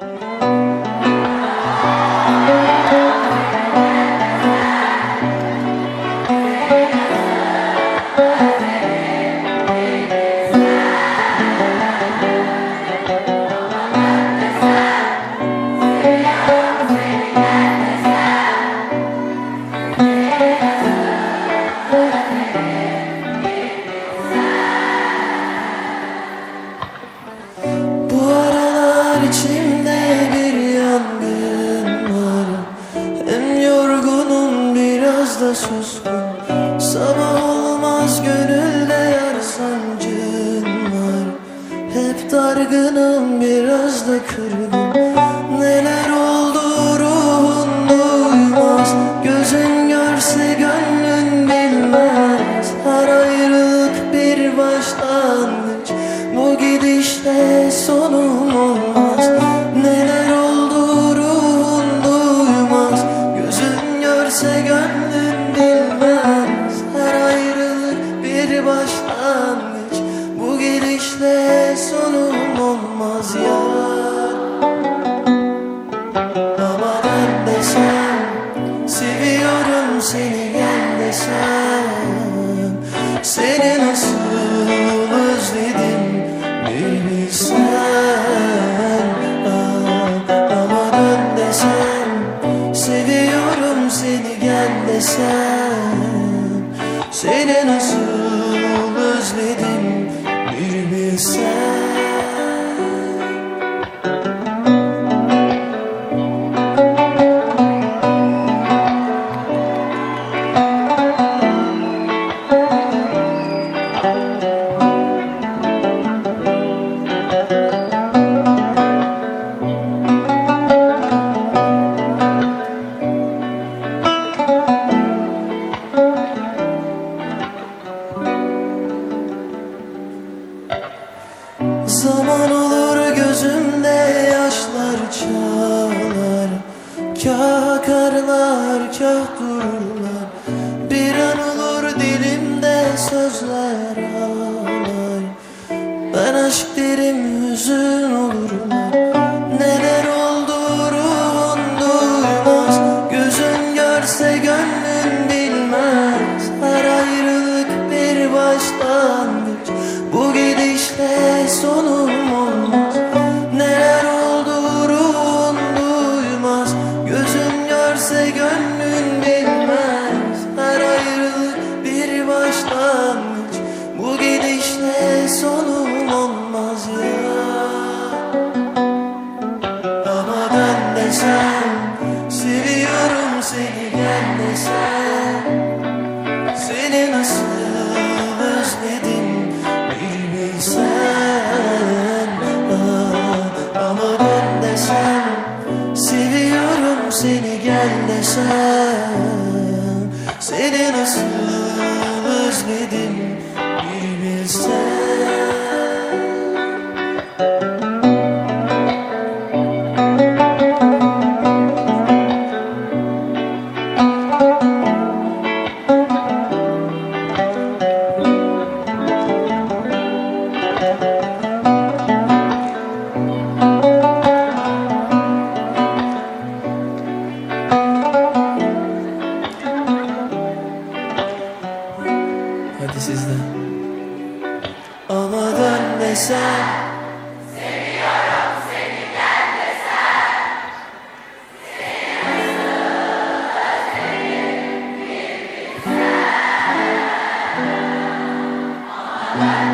İçimde bir yangın var. Hem yorgunum biraz da suskun. Sabah olmaz gönülde yar sancın var. Hep dargınım biraz da kırgın. Neler oldu ruhun duymaz. Gözün görse gönlün bilmez. Her ayrılık bir başlangıç. Bu gidişte sonum olmaz. Neler oldu ruhun duymaz. Gözün görse gönlün bilmez. Her ayrılık bir başlangıç. Bu gidişle sonum olmaz ya. Ama ben desem seviyorum seni, gel desem seni nasıl özledim bir bilsen. Ama dön desem seviyorum seni, gel desem seni nasıl özledim bir bilsen. Zaman olur gözümde yaşlar çağlar. Kah akarlar kah dururlar. Bir an olur dilimde sözler ağlar. Ben aşk derim hüzün olurlar. Neler oldu ruhun duymaz. Gözün görse gönlün bilmez. Her ayrılık bir başlangıç. Bu gidişle sonum olmaz. Neler oldu ruhun duymaz. Gözün görse gönlün bilmez. Her ayrılık bir başlangıç. Bu gidişle sonum olmaz ya. Ama ben desem seviyorum seni, gel desem seni nasıl özledim bir bilsen. Ama ben desem seviyorum seni, gel desem seni nasıl özledim bir bilsen. Hadi sizden. Ama dön desem seviyorum seni, gel desem seni nasıl özledim bir bilsen. Ama ben